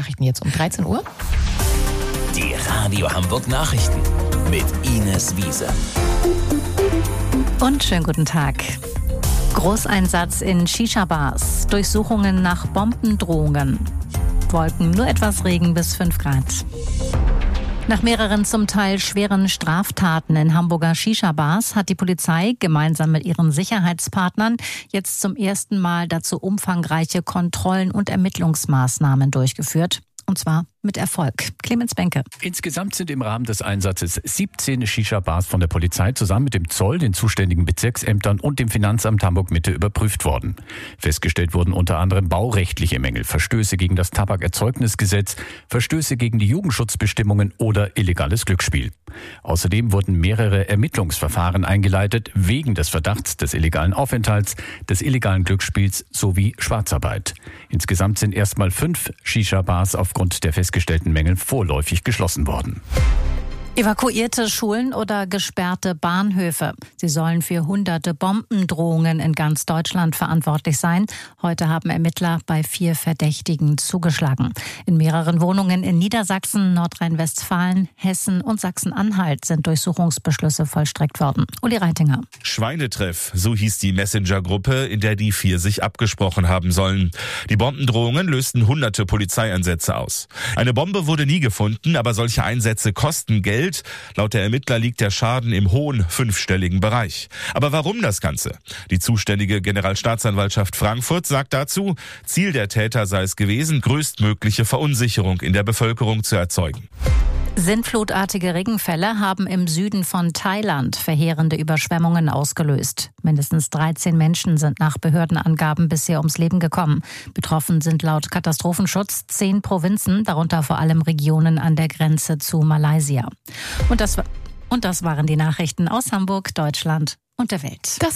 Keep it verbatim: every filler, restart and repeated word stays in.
Nachrichten jetzt um dreizehn Uhr. Die Radio Hamburg Nachrichten mit Ines Wiese. Und schönen guten Tag. Großeinsatz in Shisha-Bars, Durchsuchungen nach Bombendrohungen. Wolken, nur etwas Regen bis fünf Grad. Nach mehreren zum Teil schweren Straftaten in Hamburger Shisha-Bars hat die Polizei gemeinsam mit ihren Sicherheitspartnern jetzt zum ersten Mal dazu umfangreiche Kontrollen und Ermittlungsmaßnahmen durchgeführt. Und zwar mit Erfolg. Clemens Benke. Insgesamt sind im Rahmen des Einsatzes siebzehn Shisha-Bars von der Polizei zusammen mit dem Zoll, den zuständigen Bezirksämtern und dem Finanzamt Hamburg-Mitte überprüft worden. Festgestellt wurden unter anderem baurechtliche Mängel, Verstöße gegen das Tabakerzeugnisgesetz, Verstöße gegen die Jugendschutzbestimmungen oder illegales Glücksspiel. Außerdem wurden mehrere Ermittlungsverfahren eingeleitet wegen des Verdachts des illegalen Aufenthalts, des illegalen Glücksspiels sowie Schwarzarbeit. Insgesamt sind erstmal fünf Shisha-Bars aufgrund der festgestellten Mängel vorläufig geschlossen worden. Evakuierte Schulen oder gesperrte Bahnhöfe. Sie sollen für hunderte Bombendrohungen in ganz Deutschland verantwortlich sein. Heute haben Ermittler bei vier Verdächtigen zugeschlagen. In mehreren Wohnungen in Niedersachsen, Nordrhein-Westfalen, Hessen und Sachsen-Anhalt sind Durchsuchungsbeschlüsse vollstreckt worden. Uli Reitinger. Schweinetreff, so hieß die Messenger-Gruppe, in der die vier sich abgesprochen haben sollen. Die Bombendrohungen lösten hunderte Polizeieinsätze aus. Eine Bombe wurde nie gefunden, aber solche Einsätze kosten Geld. Laut der Ermittler liegt der Schaden im hohen fünfstelligen Bereich. Aber warum das Ganze? Die zuständige Generalstaatsanwaltschaft Frankfurt sagt dazu, Ziel der Täter sei es gewesen, größtmögliche Verunsicherung in der Bevölkerung zu erzeugen. Sintflutartige Regenfälle haben im Süden von Thailand verheerende Überschwemmungen ausgelöst. Mindestens dreizehn Menschen sind nach Behördenangaben bisher ums Leben gekommen. Betroffen sind laut Katastrophenschutz zehn Provinzen, darunter vor allem Regionen an der Grenze zu Malaysia. Und das, und das waren die Nachrichten aus Hamburg, Deutschland und der Welt. Das